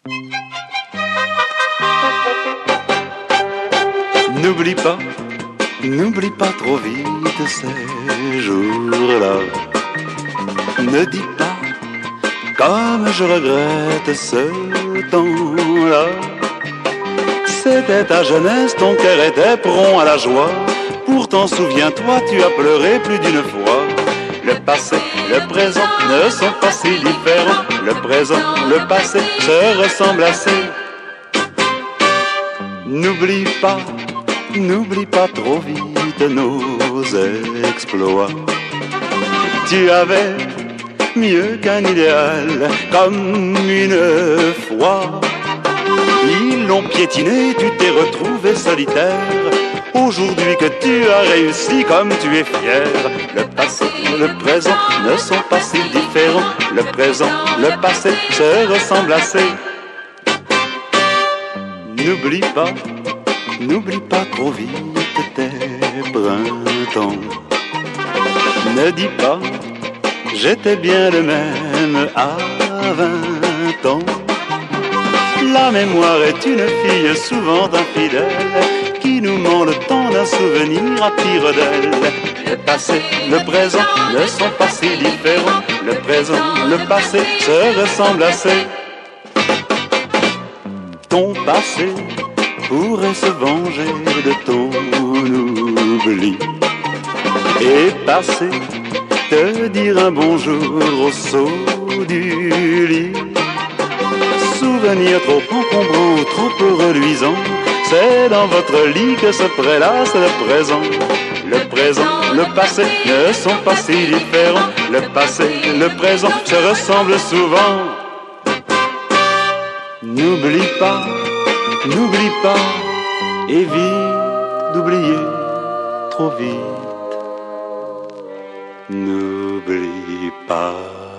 N'oublie pas trop vite ces jours-là. Ne dis pas comme je regrette ce temps-là. C'était ta jeunesse, ton cœur était prompt à la joie. Pourtant souviens-toi, tu as pleuré plus d'une fois. Le passé, le présent ne sont pas si différents. Le présent, le passé se ressemblent assez. N'oublie pas trop vite nos exploits. Tu avais mieux qu'un idéal, comme une foi. Ils l'ont piétiné, tu t'es retrouvé solitaire. Aujourd'hui que tu as réussi, comme tu es fier. Le passé, le présent ne sont pas si différents. Le présent, le passé se ressemblent assez. N'oublie pas trop vite tes printemps. Ne dis pas, j'étais bien le même à 20 ans. La mémoire est une fille souvent infidèle, qui nous ment le temps d'un souvenir à tire d'aile. Le passé, le présent ne sont pas si différents. Le présent, le passé se ressemblent assez. Ton passé pourrait se venger de ton oubli et passer, te dire un bonjour au saut du lit. Souvenir trop encombrant, trop peu reluisant, c'est dans votre lit que se prélasse le présent. Le présent, le passé ne sont pas si différents. Le passé, le présent se ressemblent souvent. N'oublie pas, évite d'oublier trop vite. N'oublie pas.